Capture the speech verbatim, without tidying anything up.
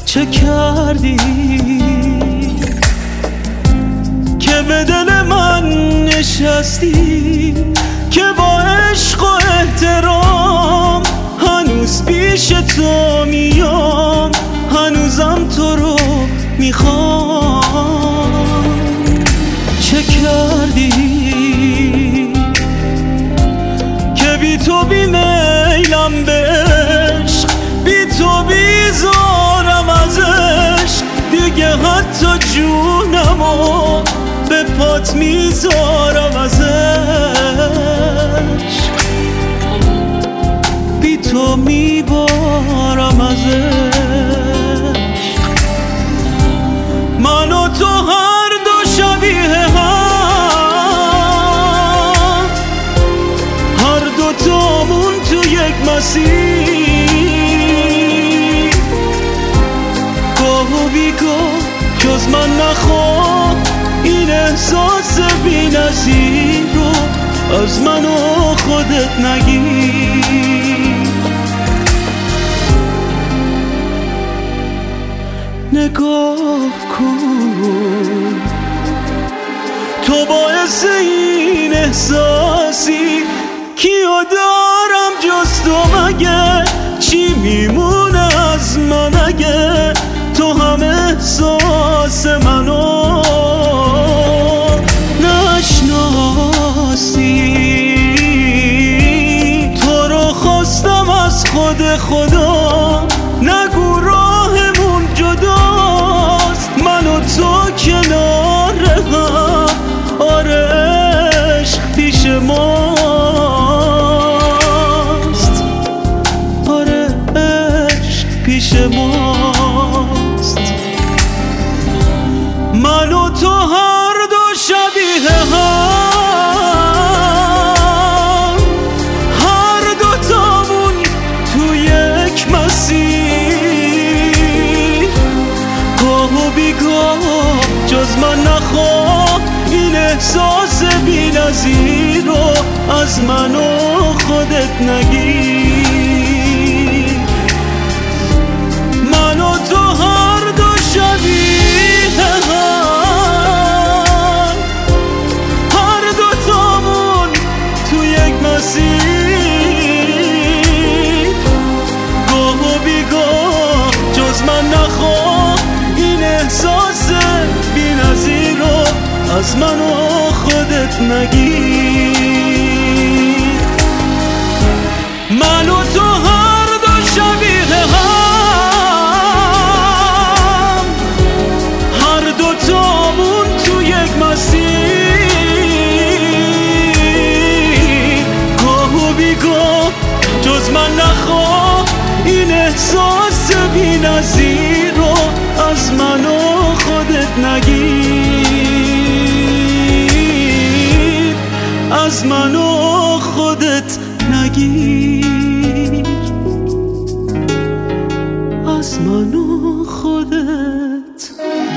چه کردی که به دل من نشستی، که با عشق و احترام هنوز پیش تو میام، هنوزم تو رو میخوام. چه کردی که بی تو بی میلم به عشق، بی تو بیزارم از عشق، دیگه حتی جونمو به پات میذارم از عشق، بی تو میبارم از عشق. من و تو هر دو شبیه هم، هر دو تامون تو یک مسیر، گاه و بیگاه جز من نخواه این احساس بی نظیر رو از من و خودت نگیر. نگاه کن تو باعث این احساسی، کیو دارم جز تو مگه؟ چی میمونه از من اگه تو هم احساس منو نشناسی؟ تو رو خواستم از خود خدا، نگو راهمون جداست، من و تو کنار هم، آره عشق پیش ماست، آره عشق پیش ماست. من و تو هر دو شبیه هم، هر دو تامون تو یک مسیر، گاه و بیگاه جز من نخواه این احساس بی نظیر رو از من و خودت نگیر. من و تو هر دو شبیه هم، هر دو تامون تو یک مسیر، گاه و بیگاه جز من نخواه این احساس بی نظیر رو از من و خودت نگیر. من و تو هر دو شبیه هم، هر دو تامون تو یک مسیر، گاه و بیگاه جز من نخواه این احساس بی نظیر رو از من و خودت نگیر، از من و خودت نگیر، از من و خودت